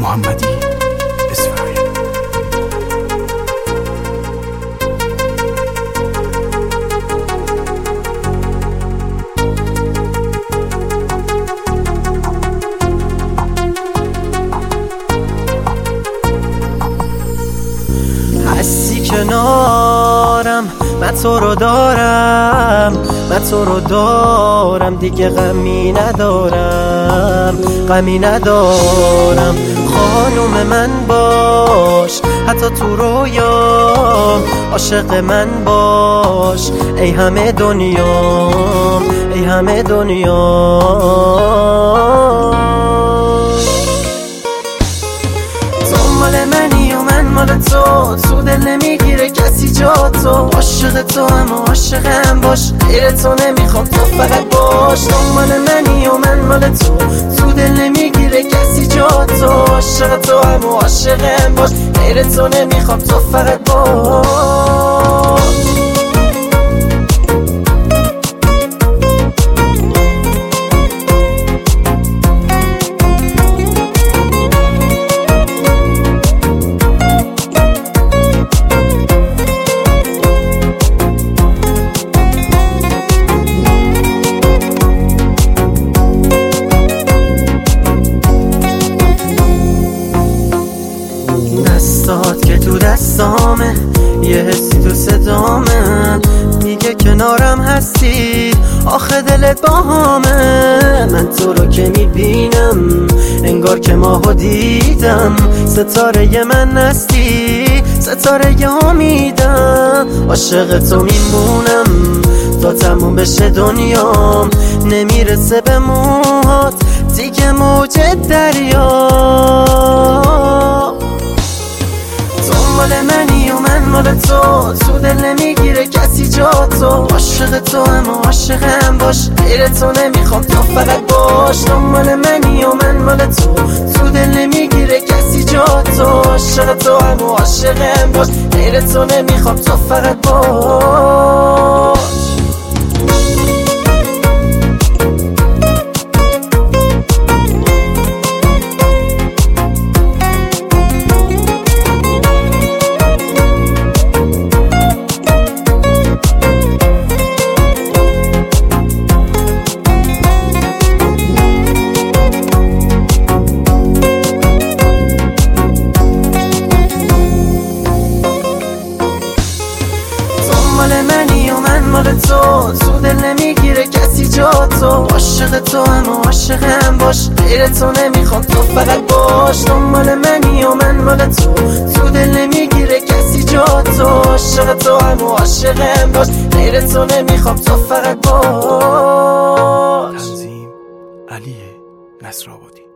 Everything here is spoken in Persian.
محمدی اسفراین. هستی کنارم، من تو رو دارم، من تو رو دارم، دیگه غمی ندارم، غمی ندارم. خانوم من باش، حتی تو رویام، عاشق من باش، ای همه دنیام، ای همه دنیام. تو مال منی و من مال تو، تو دل نمیگیره کسی جا تو. عاشق تو هم و عاشقم باش، غیر تو نمیخوام، تو فقط باش. تو مال منی و من مال تو، تو دل نمیگیره کسی جا تو. عاشق تو هم و عاشقم باش، غیر تو نمیخوام، تو فقط باش. دستات که تو دستامه، یه حسی تو صدامه، میگه کنارم هستی، آخه دلت باهامه. من تو رو که میبینم انگار که ماهو دیدم، ستاره من هستی، ستاره امیدم. عاشق تو میمونم تا تموم بشه دنیام، نمیرسه به موهات دیگه موج دریا. مال منی و من مال تو، تو دل نمیگیره کسی جا تو. عاشق تو هم و عاشقم باش، غیر تو نمیخوام، تو فقط باش. تو مال منی و من مال تو، تو دل نمیگیره کسی جا تو. عاشق تو هم و عاشقم باش، غیر تو نمیخوام، تو فقط باش. مال منی و من مال تو، تو دل نمیگیره کسی جا تو. عاشق تو هم و عاشقم باش، غیر تو نمیخوام، تو فقط باش. تو مال منی و من مال تو، تو دل نمیگیره کسی جا تو. عاشق تو هم و عاشقم باش، غیر تو نمیخوام، تو فقط باش. تنظیم علی نصرآبادی.